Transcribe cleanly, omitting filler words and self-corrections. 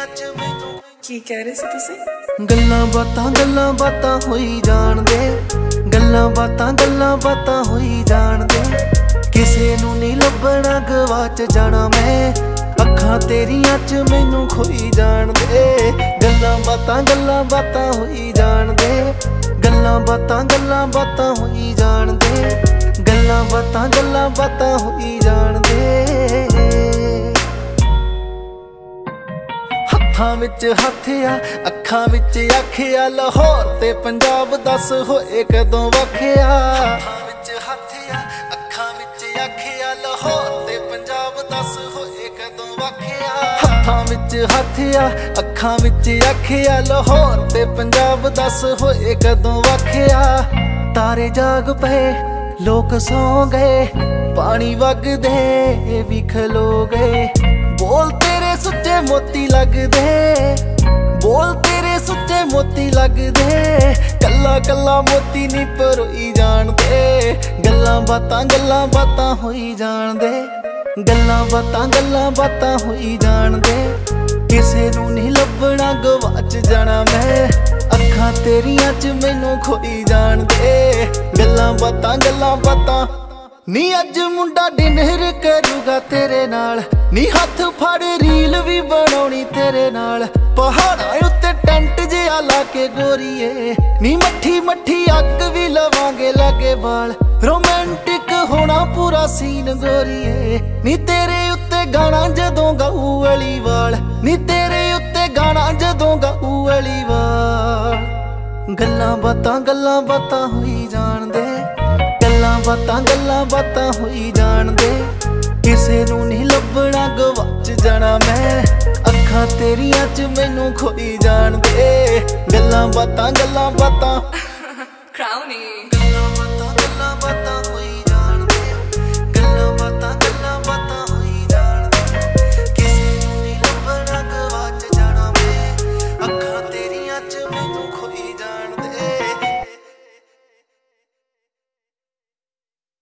ਕੀ ਕਹਿ ਰਹੇ ਸੀ ਤੁਸੀਂ? ਗੱਲਾਂ ਬਾਤਾਂ ਹੋਈ ਜਾਣਦੇ, ਗੱਲਾਂ ਬਾਤਾਂ ਹੋਈ ਜਾਣਦੇ। ਕਿਸੇ ਨੂੰ ਨਹੀਂ ਲੱਭਣਾ ਗਵਾਚ ਜਾਣਾ ਮੈਂ, ਅੱਖਾਂ ਤੇਰੀਆਂ ਚ ਮੈਨੂੰ ਖੋਈ ਜਾਣਦੇ। ਗੱਲਾਂ ਬਾਤਾਂ ਹੋਈ ਜਾਣਦੇ, ਗੱਲਾਂ ਬਾਤਾਂ ਹੋਈ ਜਾਣਦੇ। ਗੱਲਾਂ ਬਾਤਾਂ ਹੋਈ ਜਾਣਦੇ। ਹੱਥਾਂ ਵਿੱਚ ਹੱਥ ਆ, ਅੱਖਾਂ ਵਿੱਚ ਅੱਖ ਆ, ਲਾਹੌਰ ਤੇ ਪੰਜਾਬ ਦੱਸ ਹੋਏ ਕਦੋਂ ਵੱਖਿਆ। ਹੱਥਾਂ ਵਿੱਚ ਹੱਥ ਆ, ਅੱਖਾਂ ਵਿੱਚ ਅੱਖ ਆ, ਲਾਹੌਰ ਤੇ ਪੰਜਾਬ ਦੱਸ ਹੋਏ ਕਦੋਂ ਵੱਖਿਆ। ਹੱਥਾਂ ਵਿੱਚ ਹੱਥ ਆ, ਅੱਖਾਂ ਵਿੱਚ ਅੱਖ ਆ, ਲਾਹੌਰ ਤੇ ਪੰਜਾਬ ਦੱਸ ਹੋਏ ਕਦੋਂ ਵੱਖਿਆ। ਤਾਰੇ ਜਾਗ ਪਏ, ਲੋਕ ਸੌਂ ਗਏ, ਪਾਣੀ ਵਗਦੇ ਵੀ ਖਲੋ ਗਏ। ਬੋਲ ਤੇਰੇ ਸੁੱਚੇ ਮੋਤੀ ਲੱਗਦੇ, ਬੋਲ ਤੇਰੇ ਸੁੱਚੇ ਮੋਤੀ ਲੱਗਦੇ। ਕੱਲਾ ਕੱਲਾ ਮੋਤੀ ਨੀ ਪਰੋਈ ਜਾਣਦੇ। ਗੱਲਾਂ ਬਾਤਾਂ ਹੋਈ ਜਾਣਦੇ, ਗੱਲਾਂ ਬਾਤਾਂ ਹੋਈ ਜਾਣਦੇ। ਕਿਸੇ ਨੂੰ ਨਹੀਂ ਲੱਭਣਾ ਗਵਾਚ ਜਾਣਾ ਮੈਂ, ਅੱਖਾਂ ਤੇਰੀਆਂ ਚ ਮੈਨੂੰ ਖੋਈ ਜਾਣਦੇ। ਗੱਲਾਂ ਬਾਤਾਂ ਨੀ ਅੱਜ ਮੁੰਡਾ ਡਿਨਰ ਕਰੂਗਾ ਤੇਰੇ ਨਾਲ, ਨੀ ਹੱਥ ਫੜ ਰੀਲ ਵੀ ਬਣਾਉਣੀ ਤੇਰੇ ਨਾਲ। ਪਹਾੜਾਂ ਉੱਤੇ ਟੈਂਟ ਜਿਹਾ ਲਾ ਕੇ ਗੋਰੀਏ, ਨੀ ਮੱਠੀ ਅੱਗ ਵੀ ਲਵਾਂਗੇ ਲਾਗੇ ਵਾਲ। ਰੋਮਾਂਟਿਕ ਹੋਣਾ ਪੂਰਾ ਸੀਨ ਗੋਰੀਏ, ਨੀ ਤੇਰੇ ਉੱਤੇ ਗਾਣਾ ਜਦੋਂ ਗਾਊ ਵਾਲੀ ਵਾਲ, ਨੀ ਤੇਰੇ ਉੱਤੇ ਗਾਣਾ ਜਦੋਂ ਗਾਊ ਵਾਲੀ ਵਾਲ। ਗੱਲਾਂ ਬਾਤਾਂ ਹੋਈ ਜਾਣਦੇ, ਗੱਲਾਂ ਬਾਤਾਂ ਹੋਈ ਜਾਣਦੇ। ਕਿਸੇ ਨੂੰ ਨਹੀਂ ਲੱਭਣਾ ਗਵਾਚ ਜਾਣਾ ਮੈਂ, ਅੱਖਾਂ ਤੇਰੀਆਂ ਚ ਮੈਨੂੰ ਖੋਈ ਜਾਣਦੇ। ਗੱਲਾਂ ਬਾਤਾਂ ਕ੍ਰਾਊਨੀ